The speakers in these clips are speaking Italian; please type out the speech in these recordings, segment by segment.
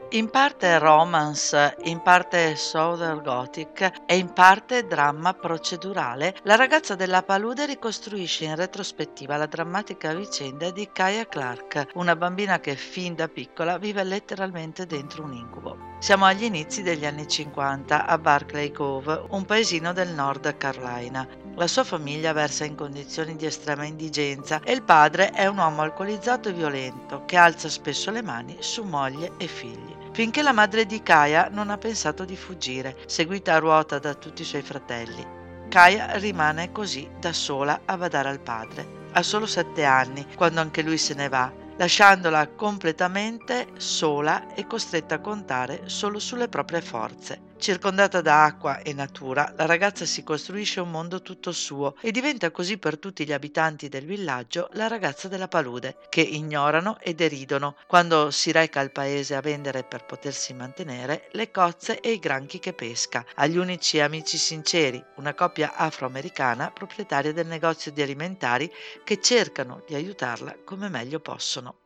In parte romance, in parte Southern Gothic e in parte dramma procedurale, La ragazza della palude ricostruisce in retrospettiva la drammatica vicenda di Kaya Clark, una bambina che fin da piccola vive letteralmente dentro un incubo. Siamo agli inizi degli anni 50 a Barclay Cove, un paesino del Nord Carolina. La sua famiglia versa in condizioni di estrema indigenza e il padre è un uomo alcolizzato e violento che alza spesso le mani su moglie e figli. Finché la madre di Kaya non ha pensato di fuggire, seguita a ruota da tutti i suoi fratelli. Kaya rimane così da sola a badare al padre. Ha solo 7 anni quando anche lui se ne va, lasciandola completamente sola e costretta a contare solo sulle proprie forze. Circondata da acqua e natura, la ragazza si costruisce un mondo tutto suo e diventa così per tutti gli abitanti del villaggio la ragazza della palude, che ignorano e deridono quando si reca al paese a vendere per potersi mantenere le cozze e i granchi che pesca, agli unici amici sinceri, una coppia afroamericana proprietaria del negozio di alimentari che cercano di aiutarla come meglio possono.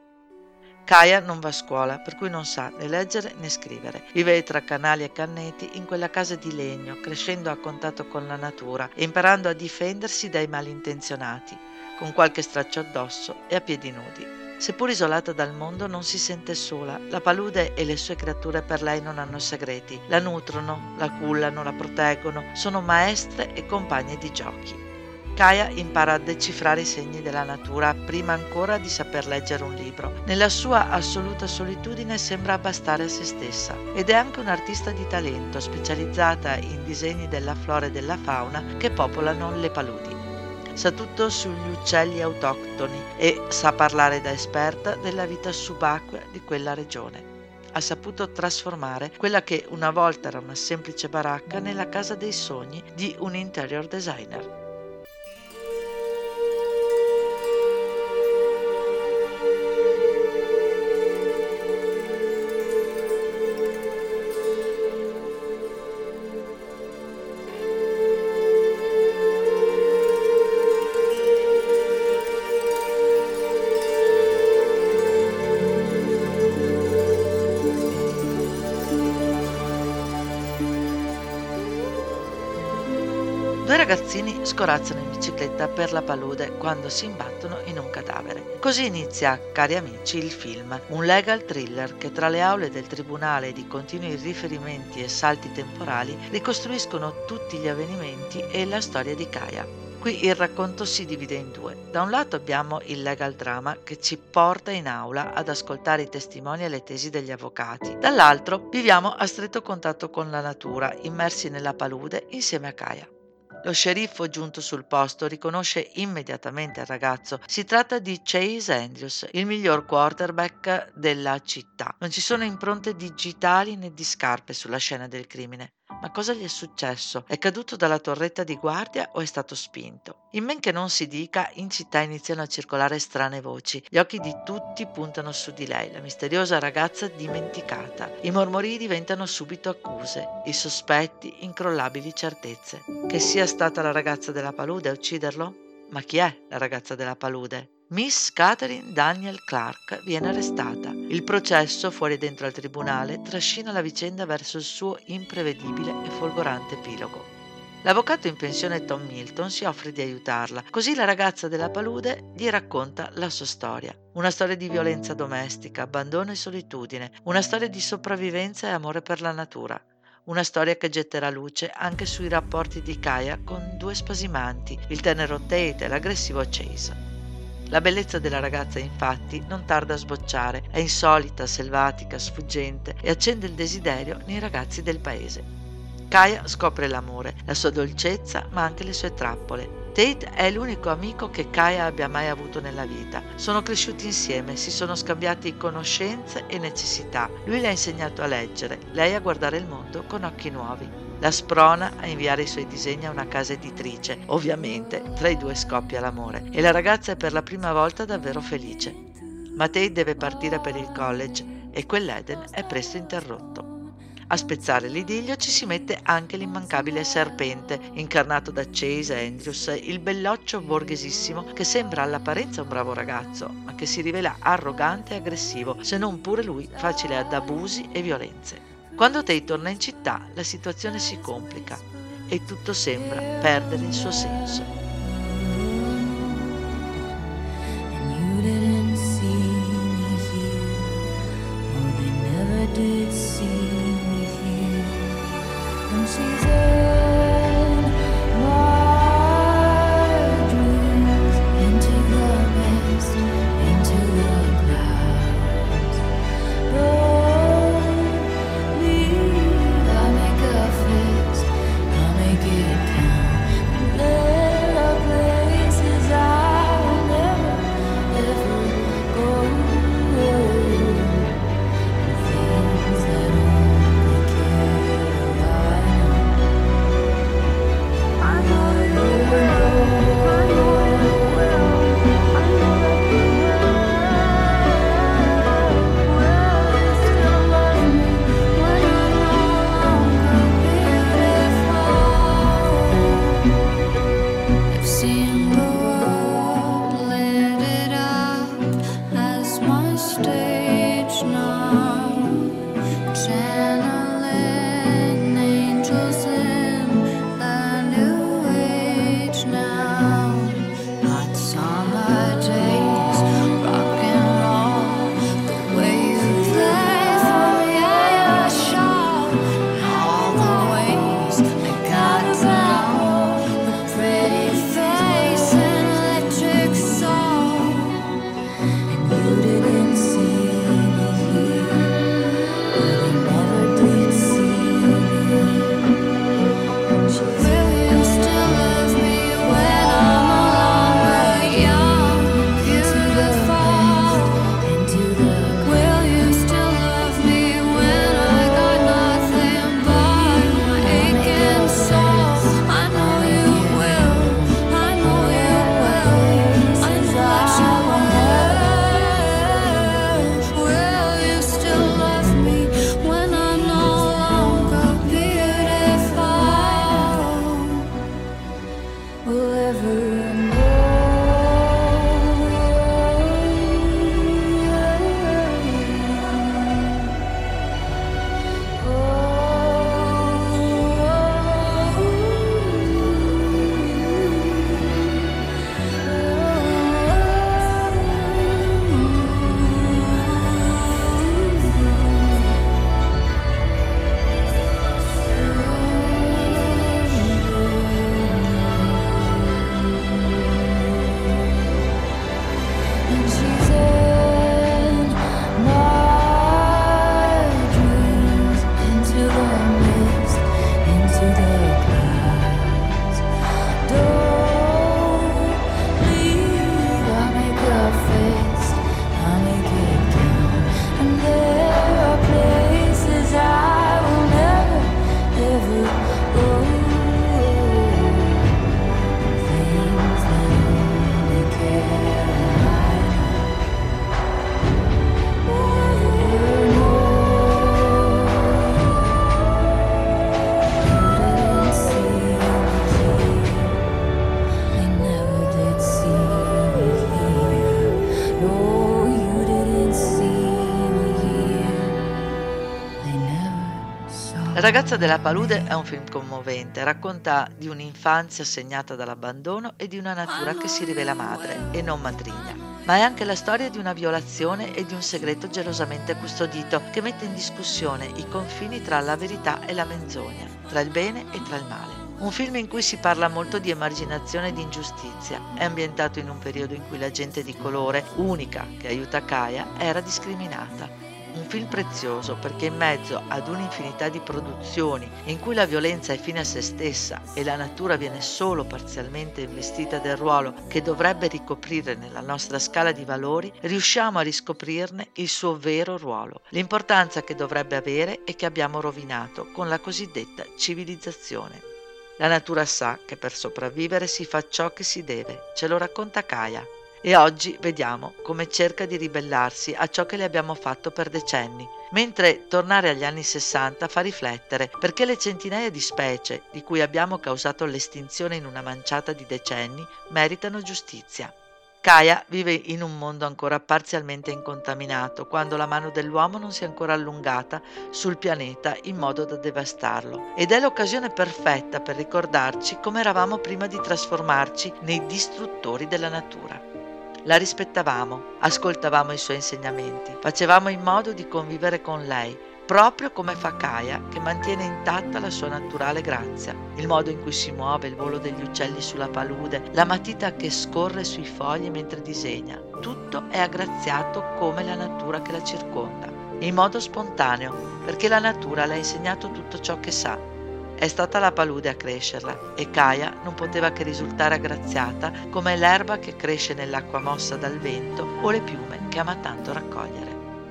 Kaya non va a scuola, per cui non sa né leggere né scrivere. Vive tra canali e canneti in quella casa di legno, crescendo a contatto con la natura e imparando a difendersi dai malintenzionati, con qualche straccio addosso e a piedi nudi. Seppur isolata dal mondo, non si sente sola. La palude e le sue creature per lei non hanno segreti. La nutrono, la cullano, la proteggono, sono maestre e compagne di giochi. Kaya impara a decifrare i segni della natura prima ancora di saper leggere un libro. Nella sua assoluta solitudine sembra bastare a se stessa ed è anche un'artista di talento, specializzata in disegni della flora e della fauna che popolano le paludi. Sa tutto sugli uccelli autoctoni e sa parlare da esperta della vita subacquea di quella regione. Ha saputo trasformare quella che una volta era una semplice baracca nella casa dei sogni di un interior designer. Due ragazzini scorazzano in bicicletta per la palude quando si imbattono in un cadavere. Così inizia, cari amici, il film, un legal thriller che tra le aule del tribunale e di continui riferimenti e salti temporali ricostruiscono tutti gli avvenimenti e la storia di Kaya. Qui il racconto si divide in due. Da un lato abbiamo il legal drama che ci porta in aula ad ascoltare i testimoni e le tesi degli avvocati. Dall'altro viviamo a stretto contatto con la natura, immersi nella palude insieme a Kaya. Lo sceriffo giunto sul posto riconosce immediatamente il ragazzo. Si tratta di Chase Andrews, il miglior quarterback della città. Non ci sono impronte digitali né di scarpe sulla scena del crimine. Ma cosa gli è successo? È caduto dalla torretta di guardia o è stato spinto? In men che non si dica, in città iniziano a circolare strane voci. Gli occhi di tutti puntano su di lei, la misteriosa ragazza dimenticata. I mormorii diventano subito accuse, i sospetti incrollabili certezze. Che sia stata la ragazza della palude a ucciderlo? Ma chi è la ragazza della palude? Miss Catherine Daniel Clark viene arrestata. Il processo, fuori e dentro al tribunale, trascina la vicenda verso il suo imprevedibile e folgorante epilogo. L'avvocato in pensione Tom Milton si offre di aiutarla, così la ragazza della palude gli racconta la sua storia. Una storia di violenza domestica, abbandono e solitudine, una storia di sopravvivenza e amore per la natura. Una storia che getterà luce anche sui rapporti di Kaya con due spasimanti, il tenero Tate e l'aggressivo Chase. La bellezza della ragazza, infatti, non tarda a sbocciare, è insolita, selvatica, sfuggente e accende il desiderio nei ragazzi del paese. Kaya scopre l'amore, la sua dolcezza, ma anche le sue trappole. Tate è l'unico amico che Kaya abbia mai avuto nella vita. Sono cresciuti insieme, si sono scambiati conoscenze e necessità. Lui le ha insegnato a leggere, lei a guardare il mondo con occhi nuovi. La sprona a inviare i suoi disegni a una casa editrice. Ovviamente, tra i due scoppia l'amore e la ragazza è per la prima volta davvero felice. Ma Tate deve partire per il college e quell'Eden è presto interrotto. A spezzare l'idillio ci si mette anche l'immancabile serpente, incarnato da Chase Andrews, il belloccio borghesissimo che sembra all'apparenza un bravo ragazzo, ma che si rivela arrogante e aggressivo, se non pure lui facile ad abusi e violenze. Quando Tate torna in città, la situazione si complica e tutto sembra perdere il suo senso. La ragazza della palude è un film commovente, racconta di un'infanzia segnata dall'abbandono e di una natura che si rivela madre e non matrigna. Ma è anche la storia di una violazione e di un segreto gelosamente custodito che mette in discussione i confini tra la verità e la menzogna, tra il bene e tra il male. Un film in cui si parla molto di emarginazione e di ingiustizia. È ambientato in un periodo in cui la gente di colore, unica che aiuta Kaya, era discriminata. Un film prezioso perché in mezzo ad un'infinità di produzioni in cui la violenza è fine a se stessa e la natura viene solo parzialmente investita del ruolo che dovrebbe ricoprire nella nostra scala di valori, riusciamo a riscoprirne il suo vero ruolo, l'importanza che dovrebbe avere e che abbiamo rovinato con la cosiddetta civilizzazione. La natura sa che per sopravvivere si fa ciò che si deve, ce lo racconta Kaya. E oggi vediamo come cerca di ribellarsi a ciò che le abbiamo fatto per decenni, mentre tornare agli anni 60 fa riflettere perché le centinaia di specie di cui abbiamo causato l'estinzione in una manciata di decenni meritano giustizia. Gaia vive in un mondo ancora parzialmente incontaminato, quando la mano dell'uomo non si è ancora allungata sul pianeta in modo da devastarlo. Ed è l'occasione perfetta per ricordarci come eravamo prima di trasformarci nei distruttori della natura. La rispettavamo, ascoltavamo i suoi insegnamenti, facevamo in modo di convivere con lei, proprio come fa Gaia, che mantiene intatta la sua naturale grazia, il modo in cui si muove, il volo degli uccelli sulla palude, la matita che scorre sui fogli mentre disegna. Tutto è aggraziato come la natura che la circonda, in modo spontaneo, perché la natura le ha insegnato tutto ciò che sa. È stata la palude a crescerla e Gaia non poteva che risultare aggraziata come l'erba che cresce nell'acqua mossa dal vento o le piume che ama tanto raccogliere.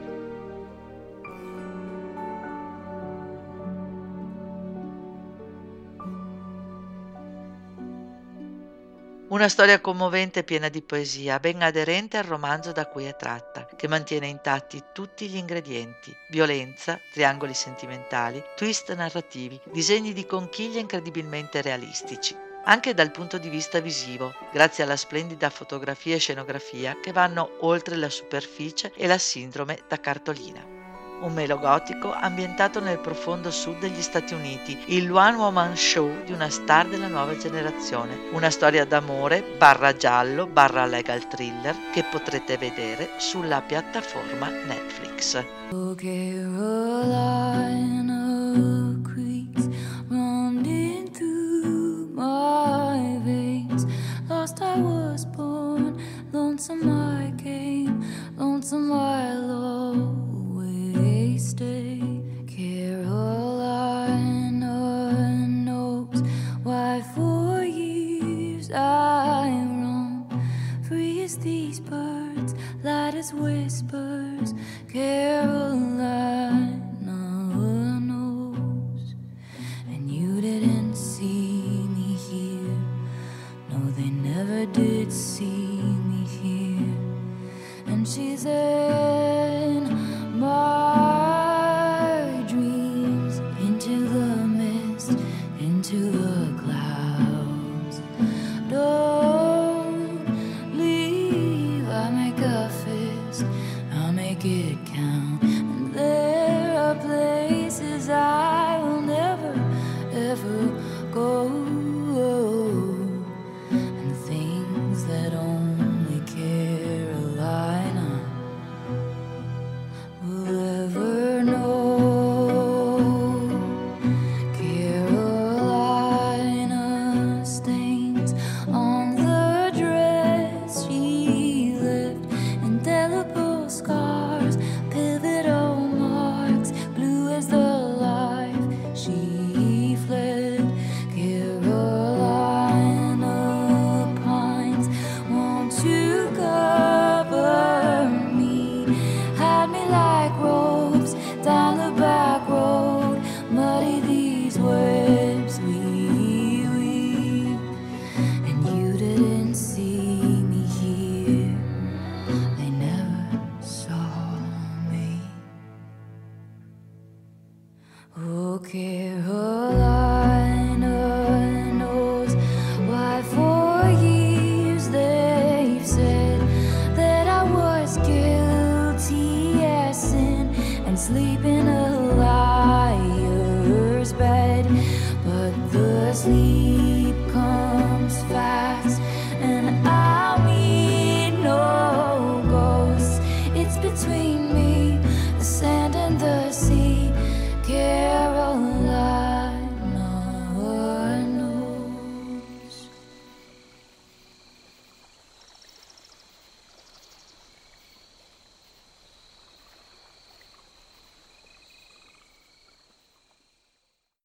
Una storia commovente e piena di poesia, ben aderente al romanzo da cui è tratta, che mantiene intatti tutti gli ingredienti: violenza, triangoli sentimentali, twist narrativi, disegni di conchiglie incredibilmente realistici. Anche dal punto di vista visivo, grazie alla splendida fotografia e scenografia che vanno oltre la superficie e la sindrome da cartolina. Un melogotico ambientato nel profondo sud degli Stati Uniti, il one woman show di una star della nuova generazione, una storia d'amore barra giallo barra legal thriller che potrete vedere sulla piattaforma Netflix. Oh, Carolina creeks running through my veins. Lost I was born, lonesome I came, lonesome I'll always stay. Carolina knows why for years I roam, free as these birds, light as whispers. Carolina knows, and you didn't see me here. No, they never did see me here. And she's in my dreams, into the mist, into the clouds. Don't leave, I make a fist, I'll make it count. And there are places I will never, ever go, and things that only Carolina will ever know. Carolina stains on the dress she left, indelible scars, pivotal marks, blue as the life she fled. Carolina pines, won't you cover me, hide me like ropes down the back road, muddy these webs we weave. And you didn't see me here, they never saw me. Okay.